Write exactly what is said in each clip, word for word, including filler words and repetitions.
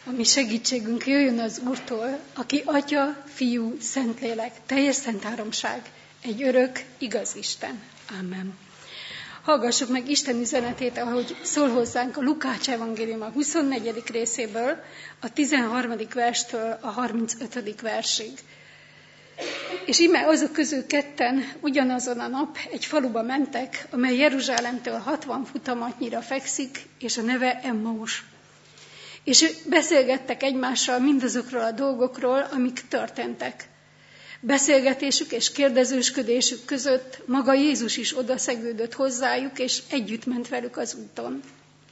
A mi segítségünk jöjjön az Úrtól, aki Atya, Fiú, Szentlélek, teljes szent háromság, egy örök, igaz Isten. Amen. Hallgassuk meg Isten üzenetét, ahogy szól hozzánk a Lukács evangélium a huszonnegyedik részéből, a tizenharmadik verstől a harmincötödik versig. És íme azok közül ketten ugyanazon a nap egy faluba mentek, amely Jeruzsálemtől hatvan futamatnyira fekszik, és a neve Emmaus. És beszélgettek egymással mindazokról a dolgokról, amik történtek. Beszélgetésük és kérdezősködésük között maga Jézus is odaszegődött hozzájuk, és együtt ment velük az úton.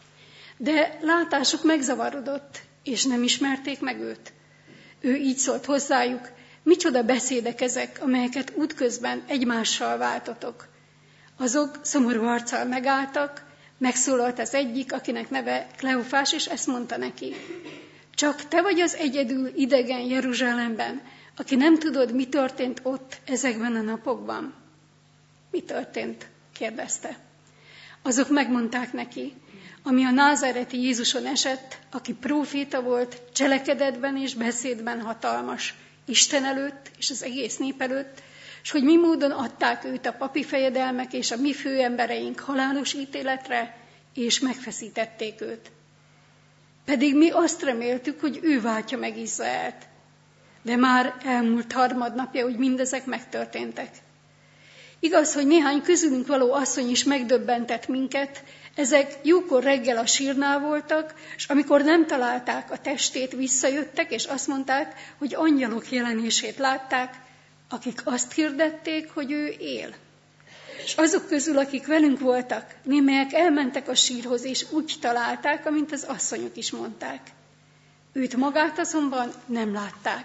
De látásuk megzavarodott, és nem ismerték meg őt. Ő így szólt hozzájuk: micsoda beszédek ezek, amelyeket útközben egymással váltotok. Azok szomorú arccal megálltak, megszólalt az egyik, akinek neve Kleofás, és ezt mondta neki: csak te vagy az egyedül idegen Jeruzsálemben, aki nem tudod, mi történt ott ezekben a napokban. Mi történt? kérdezte. Azok megmondták neki, ami a názáreti Jézuson esett, aki próféta volt, cselekedetben és beszédben hatalmas, Isten előtt és az egész nép előtt, és hogy mi módon adták őt a papi fejedelmek és a mi főembereink halálos ítéletre, és megfeszítették őt. Pedig mi azt reméltük, hogy ő váltja meg Izraelt. De már elmúlt harmadnapja, hogy mindezek megtörténtek. Igaz, hogy néhány közülünk való asszony is megdöbbentett minket, ezek jókor reggel a sírnál voltak, és amikor nem találták a testét, visszajöttek, és azt mondták, hogy angyalok jelenését látták, akik azt hirdették, hogy ő él. És azok közül, akik velünk voltak, némelyek elmentek a sírhoz, és úgy találták, amint az asszonyok is mondták. Őt magát azonban nem látták.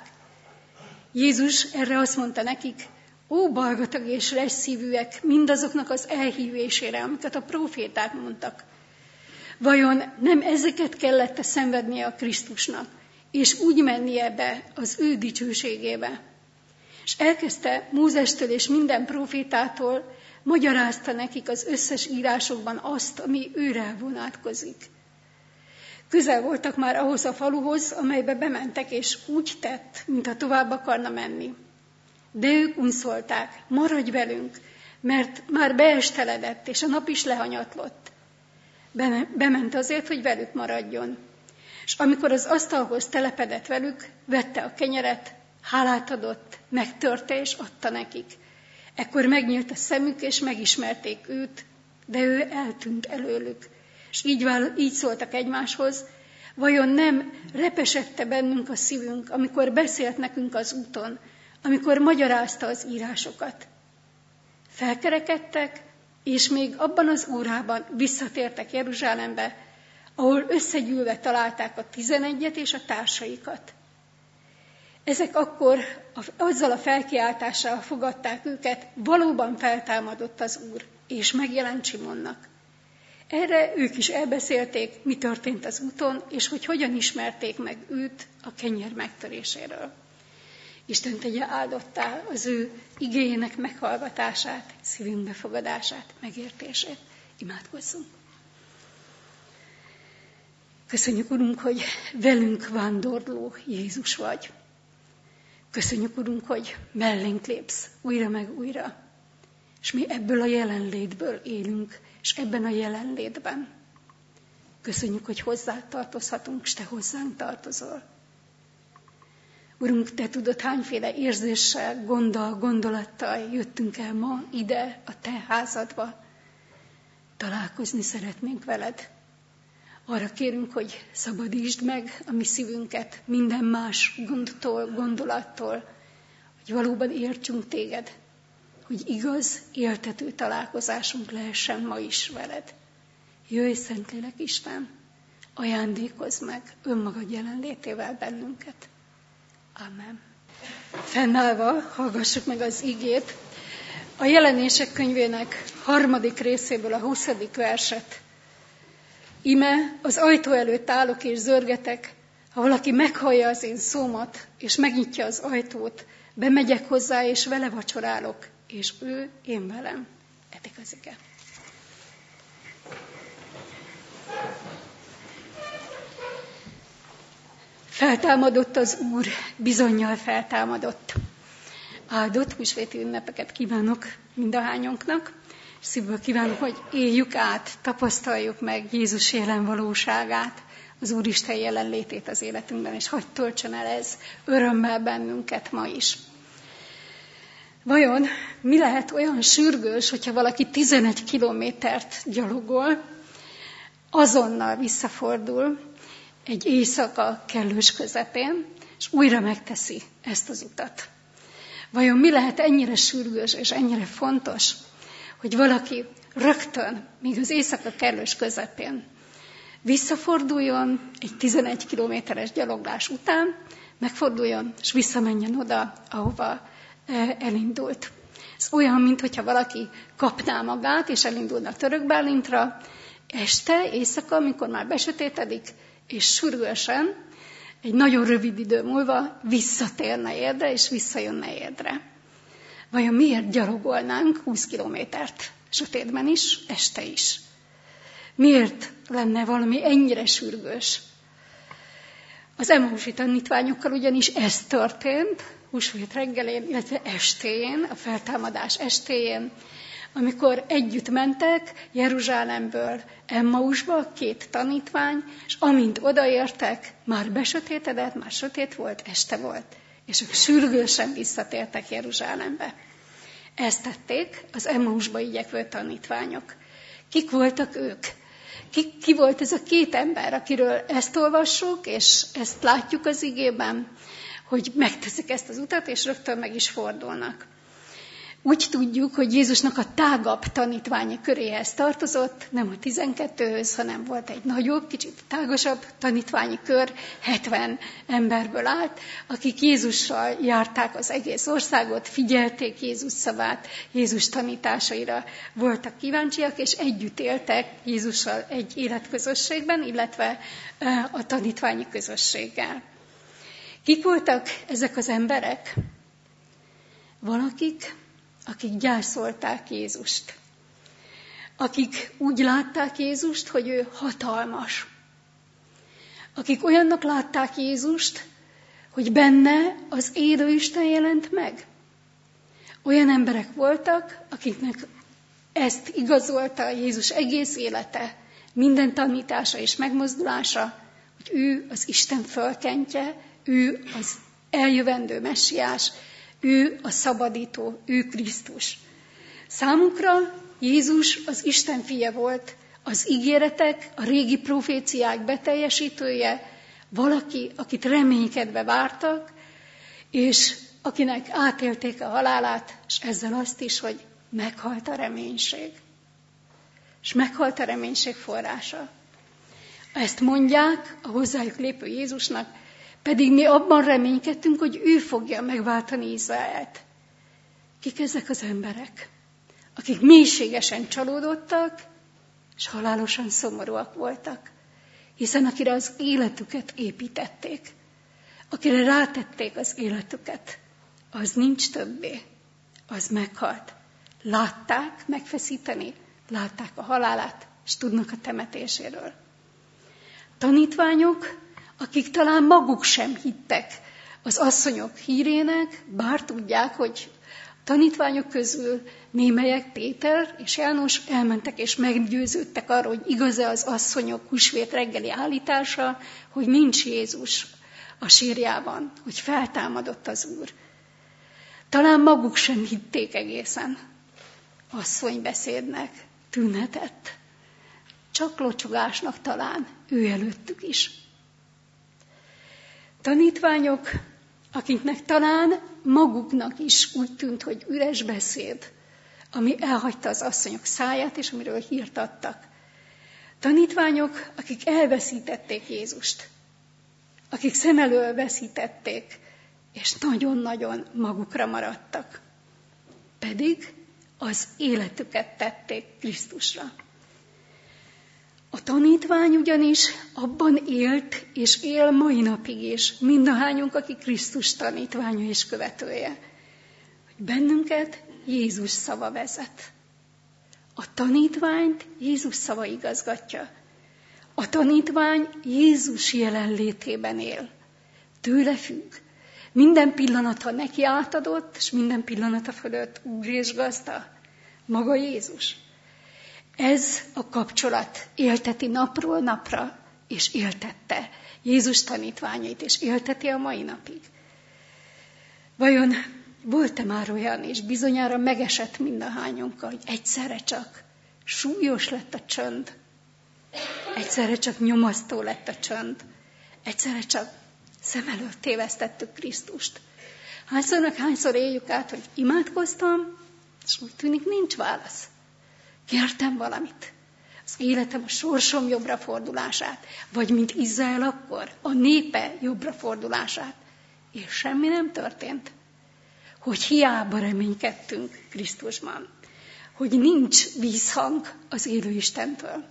Jézus erre azt mondta nekik: ó, balgatag és lesszívűek mindazoknak az elhívésére, amiket a próféták mondtak. Vajon nem ezeket kellett szenvednie a Krisztusnak, és úgy mennie be az ő dicsőségébe? És elkezdte Mózestől és minden prófétától, magyarázta nekik az összes írásokban azt, ami őre vonatkozik. Közel voltak már ahhoz a faluhoz, amelybe bementek, és úgy tett, mintha tovább akarna menni. De ők unszolták: maradj velünk, mert már beesteledett, és a nap is lehanyatlott. Bement azért, hogy velük maradjon. És amikor az asztalhoz telepedett velük, vette a kenyeret, hálát adott, megtörte és adta nekik. Ekkor megnyílt a szemük, és megismerték őt, de ő eltűnt előlük. És így, így szóltak egymáshoz: vajon nem repesette bennünk a szívünk, amikor beszélt nekünk az úton, amikor magyarázta az írásokat? Felkerekedtek, és még abban az órában visszatértek Jeruzsálembe, ahol összegyűlve találták a tizenegyet és a társaikat. Ezek akkor azzal a felkiáltással fogadták őket: valóban feltámadott az Úr, és megjelent Simonnak. Erre ők is elbeszélték, mi történt az úton, és hogy hogyan ismerték meg őt a kenyér megtöréséről. Isten tegye áldottá az ő igéjének meghallgatását, szívünk befogadását, megértését. Imádkozzunk. Köszönjük, Urunk, hogy velünk vándorló Jézus vagy. Köszönjük, Urunk, hogy mellénk lépsz újra meg újra, és mi ebből a jelenlétből élünk, és ebben a jelenlétben. Köszönjük, hogy hozzá tartozhatunk, és te hozzánk tartozol. Urunk, te tudod, hányféle érzéssel, gonddal, gondolattal jöttünk el ma ide, a te házadba. Találkozni szeretnénk veled. Arra kérünk, hogy szabadítsd meg a mi szívünket minden más gondtól, gondolattól, hogy valóban értsünk téged, hogy igaz, éltető találkozásunk lehessen ma is veled. Jöjj, Szentlélek Isten, ajándékozz meg önmagad jelenlétével bennünket. Amen. Fennállva hallgassuk meg az igét. A Jelenések könyvének harmadik részéből a huszadik verset. Íme az ajtó előtt állok és zörgetek, ha valaki meghallja az én szómat, és megnyitja az ajtót, bemegyek hozzá, és vele vacsorálok, és ő én velem. Eddig az ige. Feltámadott az Úr, bizonnyal feltámadott. Áldott húsvéti ünnepeket kívánok mindahányunknak, és szívből kívánok, hogy éljük át, tapasztaljuk meg Jézus jelen valóságát, az Úristen jelenlétét az életünkben, és hadd töltsön el ez örömmel bennünket ma is. Vajon mi lehet olyan sürgős, hogyha valaki tizenegy kilométert gyalogol, azonnal visszafordul egy éjszaka kellős közepén, és újra megteszi ezt az utat? Vajon mi lehet ennyire sürgős és ennyire fontos, hogy valaki rögtön, míg az éjszaka kellős közepén visszaforduljon egy tizenegy kilométeres gyaloglás után, megforduljon, és visszamenjen oda, ahova elindult. Ez olyan, mintha valaki kapná magát, és elindulna Törökbálintra, este, éjszaka, amikor már besötétedik, és sürgősen, egy nagyon rövid idő múlva visszatérne Érdre, és visszajönne Érdre. Vajon miért gyalogolnánk húsz kilométert sötétben is, este is? Miért lenne valami ennyire sürgős? Az Emmausi tanítványokkal ugyanis ez történt, húsvét reggelén, illetve estéjén, a feltámadás estéjén, amikor együtt mentek Jeruzsálemből Emmausba, két tanítvány, és amint odaértek, már besötétedett, már sötét volt, este volt, és ők sürgősen visszatértek Jeruzsálembe. Ezt tették az Emmausba igyekvő tanítványok. Kik voltak ők? Ki, ki volt ez a két ember, akiről ezt olvassuk, és ezt látjuk az igében, hogy megteszik ezt az utat, és rögtön meg is fordulnak. Úgy tudjuk, hogy Jézusnak a tágabb tanítványi köréhez tartozott, nem a tizenkettőhöz, hanem volt egy nagyobb, kicsit tágasabb tanítványi kör, hetven emberből állt, akik Jézussal járták az egész országot, figyelték Jézus szavát, Jézus tanításaira voltak kíváncsiak, és együtt éltek Jézussal egy életközösségben, illetve a tanítványi közösséggel. Kik voltak ezek az emberek? Valakik, akik gyászolták Jézust. Akik úgy látták Jézust, hogy ő hatalmas. Akik olyannak látták Jézust, hogy benne az élő Isten jelent meg. Olyan emberek voltak, akiknek ezt igazolta Jézus egész élete, minden tanítása és megmozdulása, hogy ő az Isten fölkentje, ő az eljövendő messiás, ő a szabadító, ő Krisztus. Számukra Jézus az Isten fia volt, az ígéretek, a régi proféciák beteljesítője, valaki, akit reménykedve vártak, és akinek átélték a halálát, és ezzel azt is, hogy meghalt a reménység. És meghalt a reménység forrása. Ezt mondják a hozzájuk lépő Jézusnak, pedig mi abban reménykedtünk, hogy ő fogja megváltani Izraelt. Kik ezek az emberek, akik mélységesen csalódottak, és halálosan szomorúak voltak, hiszen akire az életüket építették, akire rátették az életüket, az nincs többé, az meghalt. Látták megfeszíteni, látták a halálát, és tudnak a temetéséről. Tanítványok, akik talán maguk sem hittek az asszonyok hírének, bár tudják, hogy a tanítványok közül némelyek, Péter és János elmentek és meggyőződtek arról, hogy igaz-e az asszonyok húsvét reggeli állítása, hogy nincs Jézus a sírjában, hogy feltámadott az Úr. Talán maguk sem hitték egészen asszonybeszédnek tűnhetett. Csak locsogásnak talán ő előttük is. Tanítványok, akiknek talán maguknak is úgy tűnt, hogy üres beszéd, ami elhagyta az asszonyok száját, és amiről hírt adtak. Tanítványok, akik elveszítették Jézust, akik szem elől veszítették, és nagyon-nagyon magukra maradtak. Pedig az életüket tették Krisztusra. A tanítvány ugyanis abban élt, és él mai napig is, mindahányunk, aki Krisztus tanítványa és követője, hogy bennünket Jézus szava vezet. A tanítványt Jézus szava igazgatja. A tanítvány Jézus jelenlétében él. tőle függ. Minden pillanata neki átadott, és minden pillanata fölött Úr és Gazda, maga Jézus. Ez a kapcsolat élteti napról napra, és éltette Jézus tanítványait, és élteti a mai napig. Vajon volt-e már olyan, és bizonyára megesett mindahányunkkal, hogy egyszerre csak súlyos lett a csönd, egyszerre csak nyomasztó lett a csönd, egyszerre csak szem előtt tévesztettük Krisztust. Hányszornak hányszor éljük át, hogy imádkoztam, és úgy tűnik nincs válasz. Kértem valamit. Az életem, a sorsom jobbra fordulását, vagy mint Izrael akkor, a népe jobbra fordulását. És semmi nem történt. Hogy hiába reménykedtünk Krisztusban. Hogy nincs vízhang az élő Istentől.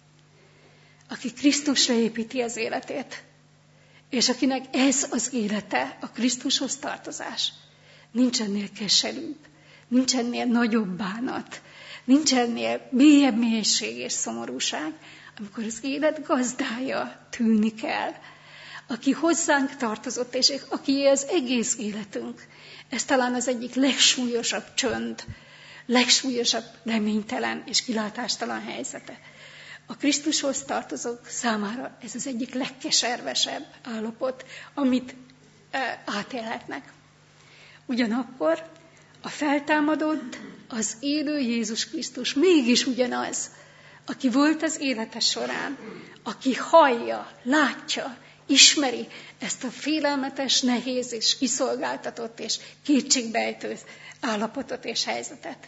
Aki Krisztusra építi az életét, és akinek ez az élete, a Krisztushoz tartozás, nincs ennél keserűbb, nincs ennél nagyobb bánat, nincs ennél mélyebb mélység és szomorúság, amikor az élet gazdája tűnni kell, aki hozzánk tartozott, és aki az egész életünk. Ez talán az egyik legsúlyosabb csönd, legsúlyosabb reménytelen és kilátástalan helyzete. A Krisztushoz tartozók számára ez az egyik legkeservesebb állapot, amit e, átélhetnek. Ugyanakkor a feltámadott, az élő Jézus Krisztus mégis ugyanaz, aki volt az élete során, aki hallja, látja, ismeri ezt a félelmetes, nehéz és kiszolgáltatott és kétségbejtő állapotot és helyzetet.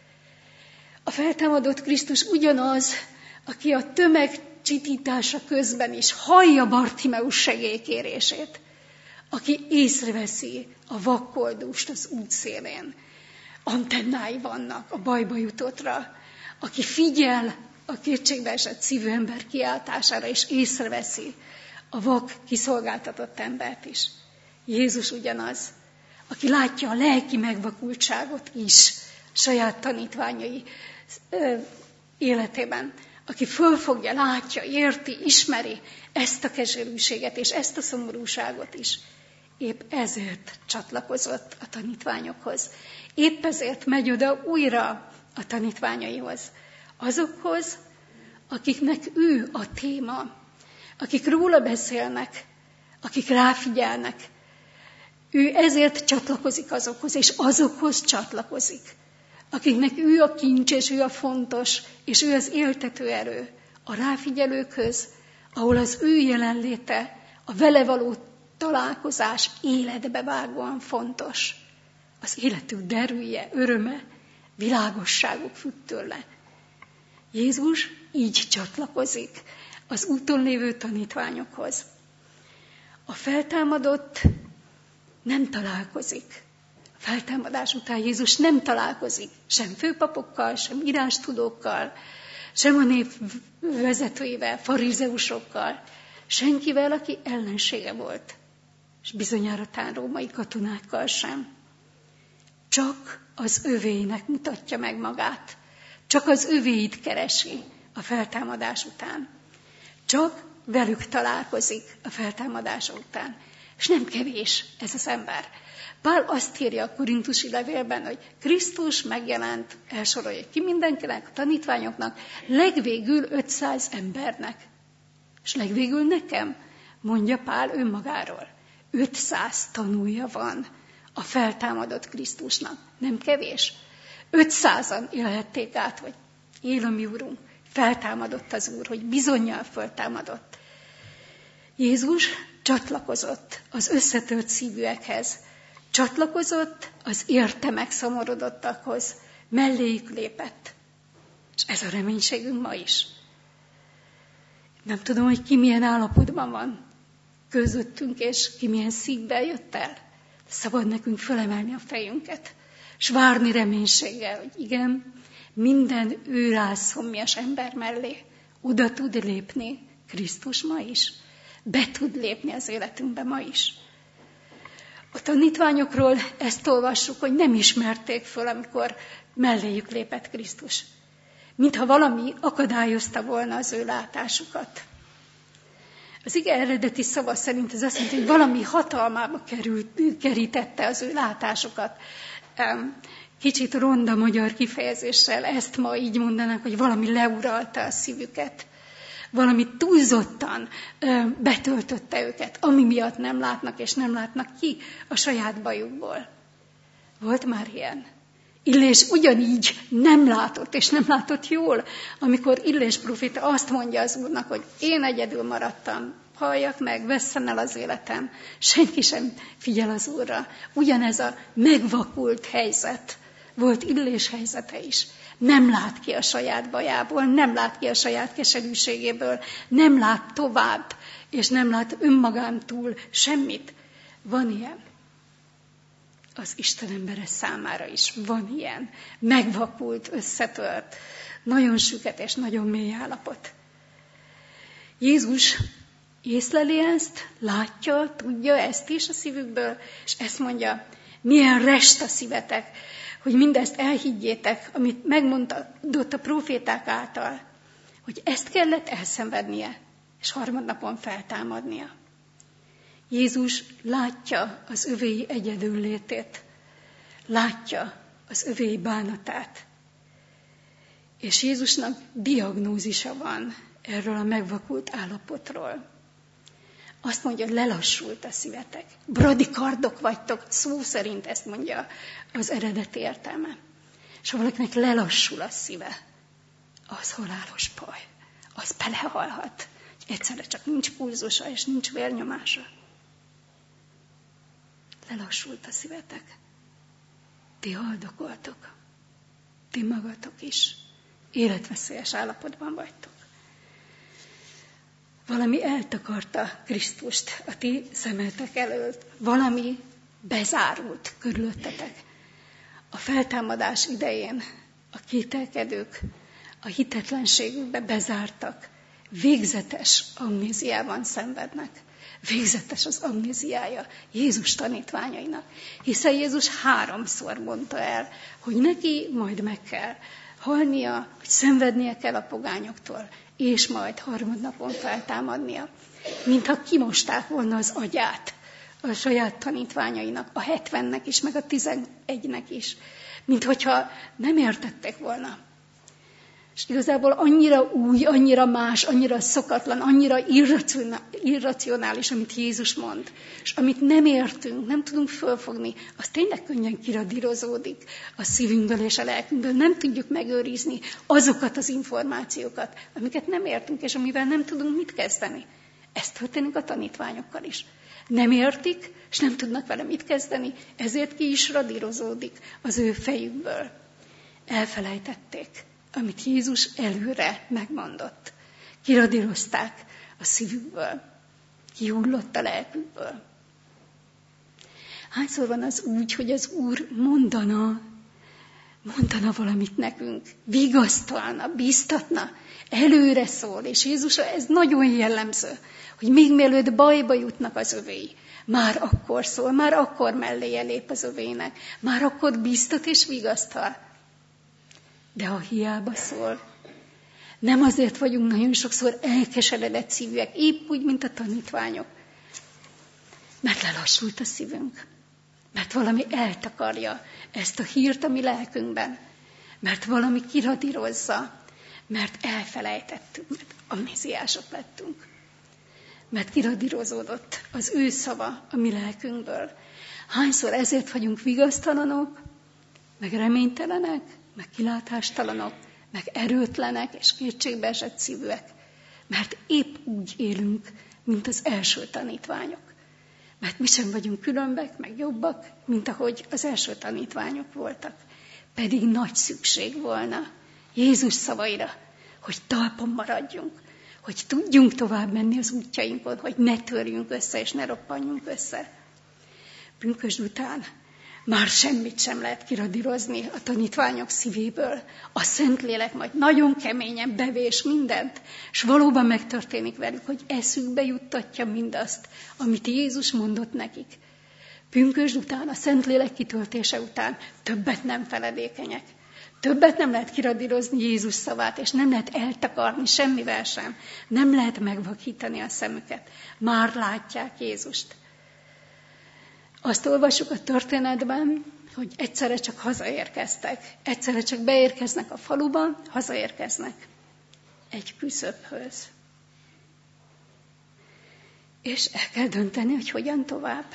A feltámadott Krisztus ugyanaz, aki a tömeg csitítása közben is hallja Bartimeus segélykérését, aki észreveszi a vakkoldust az útszélén, antennái vannak a bajba jutottra, aki figyel a kétségbeesett szívű ember kiáltására, és észreveszi a vak kiszolgáltatott embert is. Jézus ugyanaz, aki látja a lelki megvakultságot is saját tanítványai ö, életében, aki fölfogja, látja, érti, ismeri ezt a keserűséget és ezt a szomorúságot is. Épp ezért csatlakozott a tanítványokhoz. Épp ezért megy oda újra a tanítványaihoz. Azokhoz, akiknek ő a téma, akik róla beszélnek, akik ráfigyelnek. Ő ezért csatlakozik azokhoz, és azokhoz csatlakozik, akiknek ő a kincs, és ő a fontos, és ő az éltető erő. A ráfigyelőkhöz, ahol az ő jelenléte, a vele való találkozás életbevágóan fontos. Az életük derűje, öröme, világosságuk függ tőle. Jézus így csatlakozik az úton lévő tanítványokhoz. A feltámadott nem találkozik. A feltámadás után Jézus nem találkozik sem főpapokkal, sem írástudókkal, sem a nép vezetőivel, farizeusokkal, senkivel, aki ellensége volt, és bizonyára tán római katonákkal sem. Csak az övéinek mutatja meg magát, csak az övéit keresi a feltámadás után. Csak velük találkozik a feltámadása után. És nem kevés ez az ember. Pál azt írja a korintusi levélben, hogy Krisztus megjelent, elsorolja ki mindenkinek, a tanítványoknak, legvégül ötszáz embernek. És legvégül nekem, mondja Pál önmagáról. ötszáz tanúja van a feltámadott Krisztusnak. Nem kevés. ötszázan élhették át, hogy él a mi Úrunk. Feltámadott az Úr, hogy bizonnyal feltámadott. Jézus csatlakozott az összetört szívűekhez, csatlakozott az érte megszomorodottakhoz, melléjük lépett. És ez a reménységünk ma is. Nem tudom, hogy ki milyen állapotban van közöttünk, és ki milyen szívvel jött el. Szabad nekünk fölemelni a fejünket, és várni reménységgel, hogy igen, minden őrászomjas ember mellé oda tud lépni Krisztus ma is. Be tud lépni az életünkbe ma is. A tanítványokról ezt olvassuk, hogy nem ismerték föl, amikor melléjük lépett Krisztus. Mintha valami akadályozta volna az ő látásukat. Az ige eredeti szava szerint ez azt jelenti, hogy valami hatalmába került, kerítette az ő látásokat. Kicsit ronda magyar kifejezéssel ezt ma így mondanak, hogy valami leuralta a szívüket. Valami túlzottan betöltötte őket, ami miatt nem látnak és nem látnak ki a saját bajukból. Volt már ilyen? Illés ugyanígy nem látott, és nem látott jól, amikor Illés próféta azt mondja az Úrnak, hogy én egyedül maradtam, halljak meg, vesszen el az életem, senki sem figyel az Úrra. Ugyanez a megvakult helyzet volt Illés helyzete is. Nem lát ki a saját bajából, nem lát ki a saját keserűségéből, nem lát tovább, és nem lát önmagán túl semmit. Van ilyen. Az Isten embere számára is van ilyen. Megvakult, összetört, nagyon süket és nagyon mély állapot. Jézus észleli ezt, látja, tudja ezt is a szívükből, és ezt mondja, milyen rest a szívetek, hogy mindezt elhiggyétek, amit megmondott a próféták által, hogy ezt kellett elszenvednie, és harmadnapon feltámadnia. Jézus látja az övéi egyedüllétét, látja az övéi bánatát, és Jézusnak diagnózisa van erről a megvakult állapotról. Azt mondja, hogy lelassult a szívetek. Bradikardok vagytok, szó szerint ezt mondja az eredeti értelme. És ha valakinek lelassul a szíve, az halálos baj. Az belehalhat. Egyszerre csak nincs pulzusa és nincs vérnyomása. Lelassult a szívetek. Ti haldokoltok. Ti magatok is. Életveszélyes állapotban vagytok. Valami eltakarta Krisztust a ti szemetek előtt. Valami bezárult körülöttetek. A feltámadás idején a kételkedők a hitetlenségükbe bezártak. Végzetes amnéziában szenvednek. Végzetes az amnéziája Jézus tanítványainak. Hiszen Jézus háromszor mondta el, hogy neki majd meg kell halnia, hogy szenvednie kell a pogányoktól, és majd harmadnapon feltámadnia. Mintha kimosták volna az agyát a saját tanítványainak, a hetvennek is, meg a tizenegynek is. Mint hogyha nem értettek volna. És igazából annyira új, annyira más, annyira szokatlan, annyira irracionális, amit Jézus mond, és amit nem értünk, nem tudunk fölfogni, az tényleg könnyen kiradírozódik a szívünkből és a lelkünkből. Nem tudjuk megőrizni azokat az információkat, amiket nem értünk, és amivel nem tudunk mit kezdeni. Ez történik a tanítványokkal is. Nem értik, és nem tudnak vele mit kezdeni, ezért ki is radírozódik az ő fejükből. Elfelejtették, amit Jézus előre megmondott. Kiradírozták a szívükből, kihullott a lelkükből. Hányszor van az úgy, hogy az Úr mondana, mondana valamit nekünk, vigasztalna, bíztatna, előre szól, és Jézusra ez nagyon jellemző, hogy még mielőtt bajba jutnak az övéi, már akkor szól, már akkor melléje lép az övének, már akkor bíztat és vigasztal. De ha hiába szól, nem azért vagyunk nagyon sokszor elkeseredett szívűek, épp úgy, mint a tanítványok, mert lelassult a szívünk, mert valami eltakarja ezt a hírt a mi lelkünkben, mert valami kiradírozza, mert elfelejtettük, mert amnéziások lettünk, mert kiradírozódott az ő szava a mi lelkünkből. Hányszor ezért vagyunk vigasztalanok, meg reménytelenek, meg kilátástalanok, meg erőtlenek és kétségbeesett szívűek, mert épp úgy élünk, mint az első tanítványok. Mert mi sem vagyunk különbek, meg jobbak, mint ahogy az első tanítványok voltak. Pedig nagy szükség volna Jézus szavaira, hogy talpon maradjunk, hogy tudjunk tovább menni az útjainkon, hogy ne törjünk össze és ne roppanjunk össze. Pünkösd után már semmit sem lehet kiradírozni a tanítványok szívéből. A Szentlélek majd nagyon keményen bevés mindent, és valóban megtörténik velük, hogy eszükbe juttatja mindazt, amit Jézus mondott nekik. Pünkösd után, a Szentlélek kitöltése után többet nem feledékenyek, Többet nem lehet kiradírozni Jézus szavát, és nem lehet eltakarni semmivel sem. Nem lehet megvakítani a szemüket. Már látják Jézust. Azt olvassuk a történetben, hogy egyszerre csak hazaérkeztek. Egyszerre csak beérkeznek a faluba, hazaérkeznek egy küszöbhöz. És el kell dönteni, hogy hogyan tovább.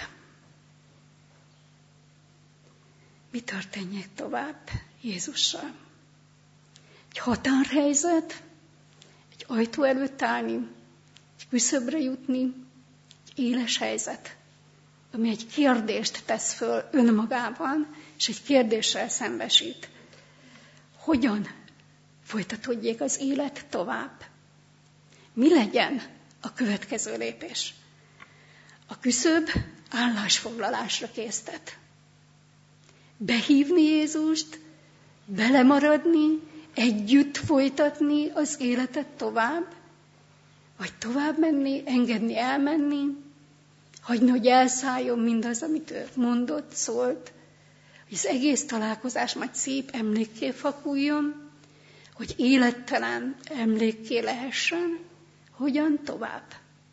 Mi történjék tovább Jézussal? Egy határhelyzet, egy ajtó előtt állni, egy küszöbre jutni, egy éles helyzet, ami egy kérdést tesz föl önmagában, és egy kérdéssel szembesít. Hogyan folytatódjék az élet tovább? Mi legyen a következő lépés? A küszöb állásfoglalásra késztet. Behívni Jézust, belemaradni, együtt folytatni az életet tovább, vagy tovább menni, engedni elmenni, hagyni, hogy elszálljon mindaz, amit ő mondott, szólt, hogy az egész találkozás majd szép emlékké fakuljon, hogy élettelen emlékké lehessen, hogyan tovább.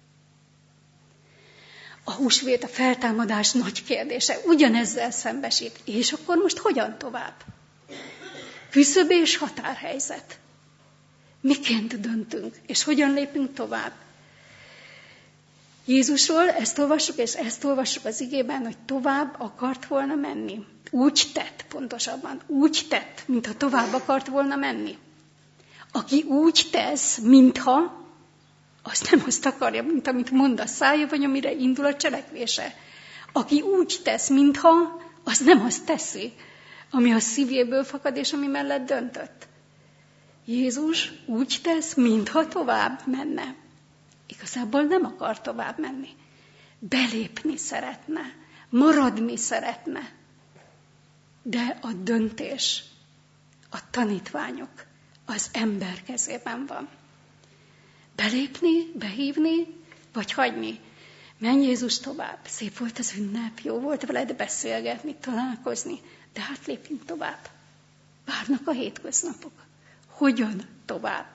A húsvét, a feltámadás nagy kérdése, ugyanezzel szembesít. És akkor most hogyan tovább? Küszöb és határhelyzet. Miként döntünk, és hogyan lépünk tovább? Jézusról ezt olvassuk, és ezt olvassuk az igében, hogy tovább akart volna menni. Úgy tett, pontosabban, úgy tett, mintha tovább akart volna menni. Aki úgy tesz, mintha, azt nem azt akarja, mint amit mond a szája, vagy amire indul a cselekvése. Aki úgy tesz, mintha, az nem azt teszi, ami a szívéből fakad, és ami mellett döntött. Jézus úgy tesz, mintha tovább menne. Igazából nem akar tovább menni. Belépni szeretne, maradni szeretne. De a döntés, a tanítványok, az ember kezében van. Belépni, behívni, vagy hagyni. Menj Jézus tovább. Szép volt az ünnep, jó volt veled beszélgetni, találkozni, de hát lépjünk tovább. Várnak a hétköznapok. Hogyan tovább?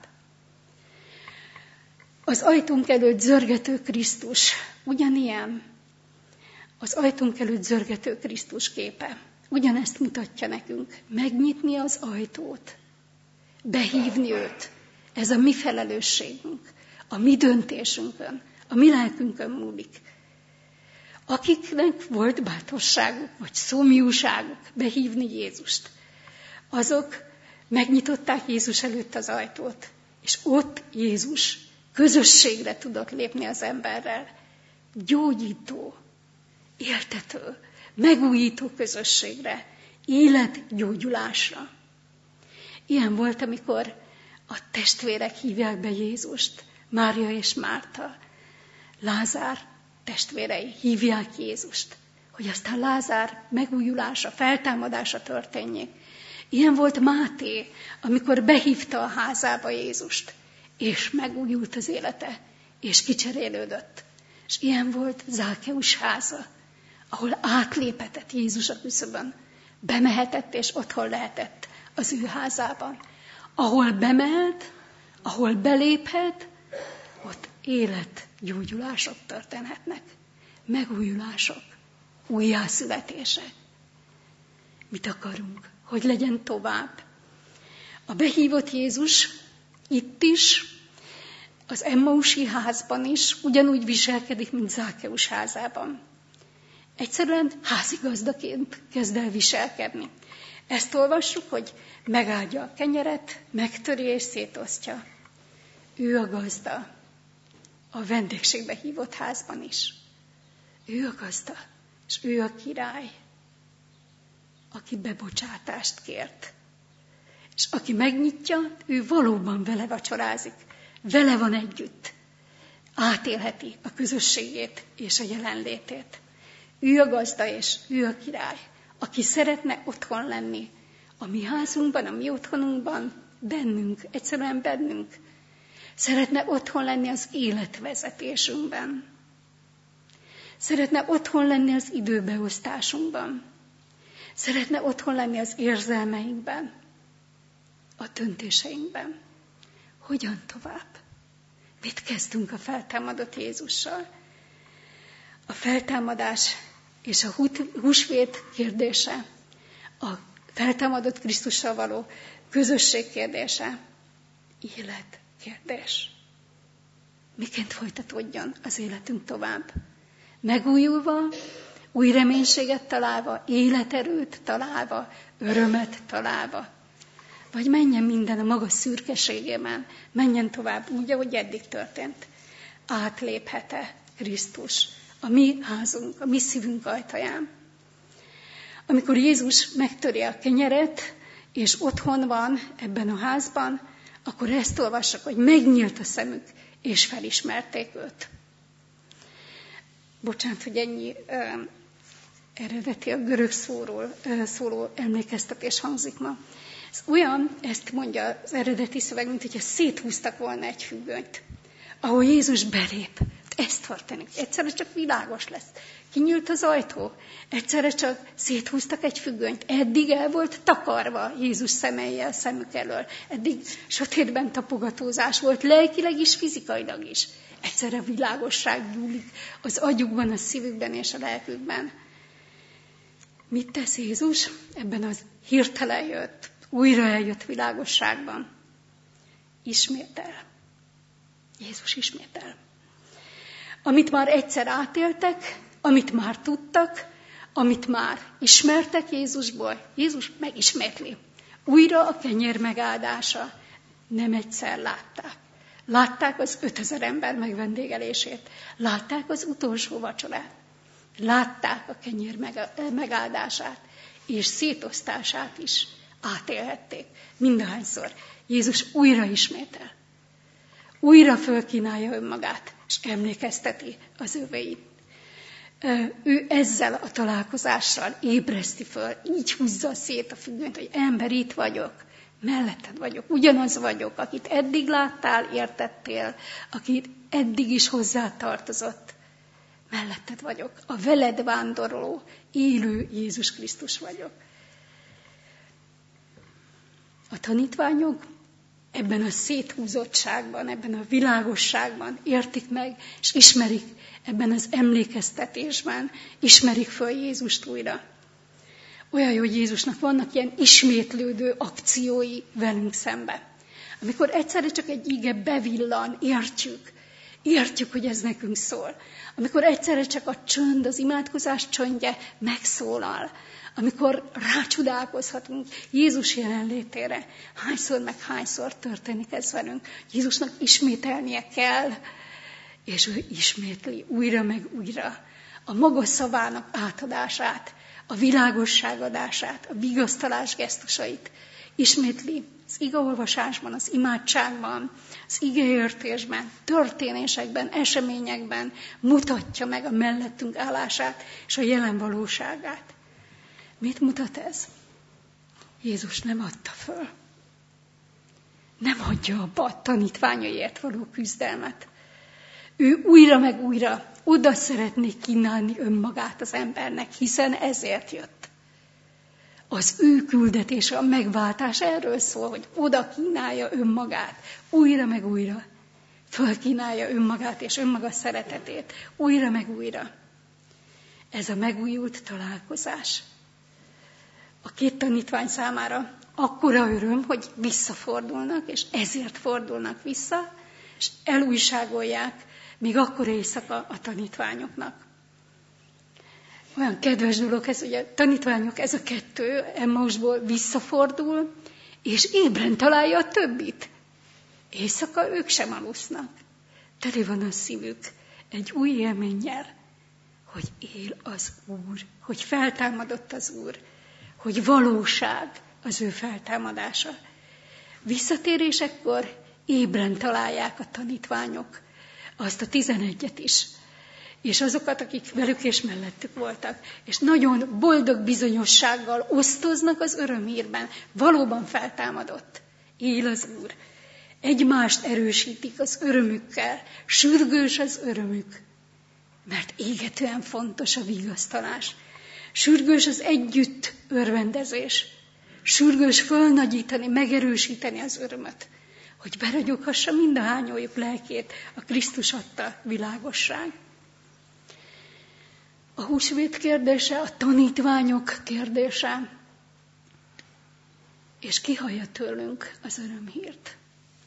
Az ajtunk előtt zörgető Krisztus ugyanilyen. Az ajtunk előtt zörgető Krisztus képe. Ugyanezt mutatja nekünk. Megnyitni az ajtót. Behívni őt. Ez a mi felelősségünk. A mi döntésünkön. A mi lelkünkön múlik. Akiknek volt bátorságuk, vagy szomjúságuk behívni Jézust, azok megnyitották Jézus előtt az ajtót, és ott Jézus közösségre tudott lépni az emberrel. Gyógyító, éltető, megújító közösségre, életgyógyulásra. Ilyen volt, amikor a testvérek hívják be Jézust, Mária és Márta, Lázár testvérei hívják Jézust, hogy aztán Lázár megújulása, feltámadása történjék. Ilyen volt Máté, amikor behívta a házába Jézust, és megújult az élete, és kicserélődött. És ilyen volt Zákeus háza, ahol átléphetett Jézus a küszöbön, bemehetett, és otthon lehetett az ő házában. Ahol bemehet, ahol beléphet, ott életgyógyulások történhetnek, megújulások, újjászületések. Mit akarunk? Hogy legyen tovább? A behívott Jézus itt is, az Emmausi házban is ugyanúgy viselkedik, mint Zákeus házában. Egyszerűen házigazdaként kezd el viselkedni. Ezt olvassuk, hogy megáldja a kenyeret, megtöri és szétosztja. Ő a gazda. A vendégségbe hívott házban is. Ő a gazda, és ő a király, aki bebocsátást kért. És aki megnyitja, ő valóban vele vacsorázik, vele van együtt. Átélheti a közösségét és a jelenlétét. Ő a gazda, és ő a király, aki szeretne otthon lenni. A mi házunkban, a mi otthonunkban, bennünk, egyszerűen bennünk. Szeretne otthon lenni az életvezetésünkben. Szeretne otthon lenni az időbeosztásunkban. Szeretne otthon lenni az érzelmeinkben. a döntéseinkben. Hogyan tovább? Mit kezdünk a feltámadott Jézussal? A feltámadás és a húsvét kérdése, a feltámadott Krisztussal való közösség kérdése, élet kérdés. Miként folytatódjon az életünk tovább? Megújulva, új reménységet találva, életerőt találva, örömet találva. Vagy menjen minden a maga szürkeségében, menjen tovább úgy, ahogy eddig történt. Átléphet-e Krisztus a mi házunk, a mi szívünk ajtaján? Amikor Jézus megtöri a kenyeret, és otthon van ebben a házban, akkor ezt olvassak, hogy megnyílt a szemük, és felismerték őt. Bocsánat, hogy ennyi ö, eredeti a görög szóról ö, szóló emlékeztetés hangzik ma. Ez olyan, ezt mondja az eredeti szöveg, mint hogyha széthúztak volna egy függönyt, ahol Jézus belép. Ez történik. Egyszerre csak világos lesz. Kinyílt az ajtó, egyszerre csak széthúztak egy függönyt. Eddig el volt takarva Jézus szemeivel szemük elől. Eddig sötétben tapogatózás volt, lelkileg is, fizikailag is. Egyszerre világosság gyúlik az agyukban, a szívükben és a lelkükben. Mit tesz Jézus ebben az hirtelen jött, újra eljött világosságban? Ismétel. Jézus ismétel. Amit már egyszer átéltek, amit már tudtak, amit már ismertek Jézusból, Jézus megismétli. Újra a kenyér megáldása. Nem egyszer látták. Látták az ötezer ember megvendégelését. Látták az utolsó vacsorát. Látták a kenyér megáldását, és szétosztását is átélhették. Mindahányszor Jézus újra ismétel. Újra fölkínálja önmagát, és emlékezteti az övéit. Ő ezzel a találkozással ébreszti föl, így húzza szét a függönyt, hogy ember, itt vagyok, melletted vagyok, ugyanaz vagyok, akit eddig láttál, értettél, akit eddig is hozzátartozott. Melletted vagyok, a veled vándoroló, élő Jézus Krisztus vagyok. A tanítványok ebben a széthúzottságban, ebben a világosságban értik meg, és ismerik ebben az emlékeztetésben, ismerik föl Jézust újra. Olyan jó, hogy Jézusnak vannak ilyen ismétlődő akciói velünk szemben. Amikor egyszerre csak egy ige bevillan, értjük, értjük, hogy ez nekünk szól. Amikor egyszerre csak a csönd, az imádkozás csöndje megszólal. Amikor rácsodálkozhatunk Jézus jelenlétére, hányszor meg hányszor történik ez velünk. Jézusnak ismételnie kell, és ő ismétli újra meg újra a maga szavának átadását, a világosság adását, a vigasztalás gesztusait. Ismétli az igeolvasásban, az imádságban, az igeértésben, történésekben, eseményekben mutatja meg a mellettünk állását és a jelen valóságát. Mit mutat ez? Jézus nem adta föl. Nem hagyja abba a tanítványaiért való küzdelmet. Ő újra meg újra oda szeretné kínálni önmagát az embernek, hiszen ezért jött. Az ő küldetése, a megváltás erről szól, hogy oda kínálja önmagát, újra meg újra. Fölkínálja önmagát és önmaga szeretetét, újra meg újra. Ez a megújult találkozás. A két tanítvány számára akkora öröm, hogy visszafordulnak, és ezért fordulnak vissza, és elújságolják még akkor éjszaka a tanítványoknak. Olyan kedves dolog ez, hogy a tanítványok, ez a kettő Emmausból visszafordul, és ébren találja a többit. Éjszaka ők sem alusznak. Tele van a szívük egy új élménnyel, hogy él az Úr, hogy feltámadott az Úr, hogy valóság az ő feltámadása. Visszatérésekkor ébren találják a tanítványok azt a tizenegyet is, és azokat, akik velük és mellettük voltak, és nagyon boldog bizonyossággal osztoznak az örömhírben. Valóban feltámadott. Él az Úr. Egymást erősítik az örömükkel, sürgős az örömük, mert égetően fontos a vigasztalás. Sürgős az együtt örvendezés. Sürgős fölnagyítani, megerősíteni az örömöt, hogy beragyoghassa mind a hányójuk lelkét a Krisztus adta világosság. A húsvét kérdése, a tanítványok kérdése, és ki hallja tőlünk az örömhírt.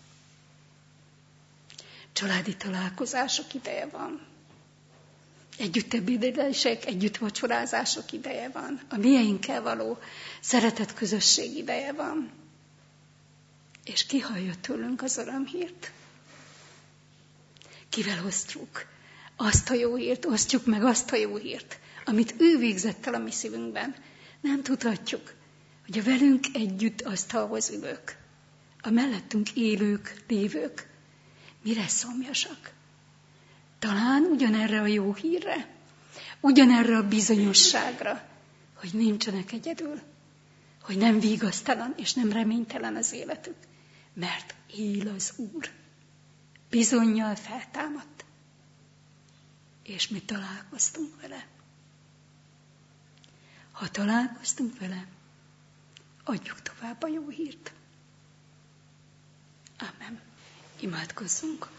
Családi találkozások ideje van. Együtt ebédlések, együtt vacsorázások ideje van. A mieinkkel való szeretett közösség ideje van. És ki hallja tőlünk az örömhírt? Kivel osztjuk azt a jó hírt, osztjuk meg azt a jó hírt, amit ő végzett el a mi szívünkben. Nem tudhatjuk, hogy a velünk együtt asztalhoz ülők, a mellettünk élők, lévők, mire szomjasak? Talán ugyanerre a jó hírre, ugyanerre a bizonyosságra, hogy nincsenek egyedül, hogy nem vigasztalan és nem reménytelen az életük, mert él az Úr. Bizonnyal feltámadt, és mi találkoztunk vele. Ha találkoztunk vele, adjuk tovább a jó hírt. Amen. Imádkozzunk.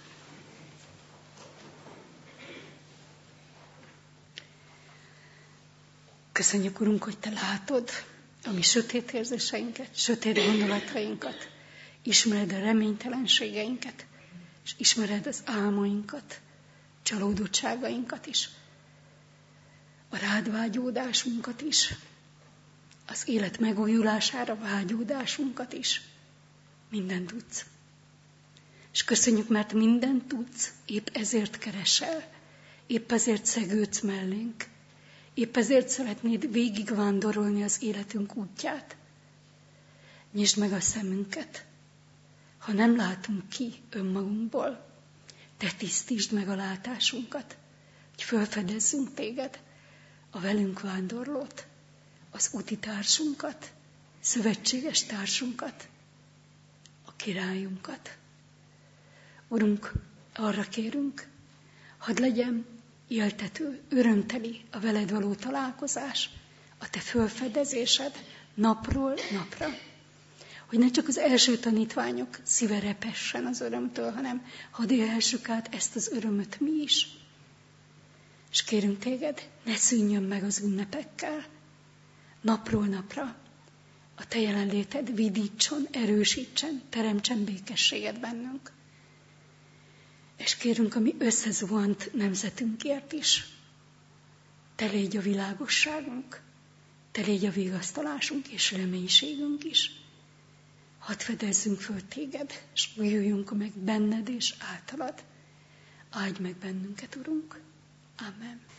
Köszönjük, Urunk, hogy Te látod a mi sötét érzéseinket, sötét gondolatainkat, ismered a reménytelenségeinket, és ismered az álmainkat, csalódottságainkat is, a rád vágyódásunkat is, az élet megújulására vágyódásunkat is. Mindent tudsz. És köszönjük, mert mindent tudsz, épp ezért keresel, épp ezért szegődsz mellénk, épp ezért szeretnéd végigvándorolni az életünk útját. Nyisd meg a szemünket, ha nem látunk ki önmagunkból, Te tisztítsd meg a látásunkat, hogy felfedezzünk Téged, a velünk vándorlót, az úti társunkat, szövetséges társunkat, a királyunkat. Urunk, arra kérünk, hadd legyen éltető, örömteli a veled való találkozás, a te fölfedezésed napról napra. Hogy ne csak az első tanítványok szíve repessen az örömtől, hanem hadd élhessük át ezt az örömöt mi is. És kérünk téged, ne szűnjön meg az ünnepekkel. Napról napra a te jelenléted vidítson, erősítsen, teremtsen békességet bennünk. És kérünk a mi összezuhant nemzetünkért is. Te légy a világosságunk, te légy a vigasztalásunk és reménységünk is. Hadd fedezzünk föl téged, és újuljunk meg benned és általad. Áldj meg bennünket, Urunk. Amen.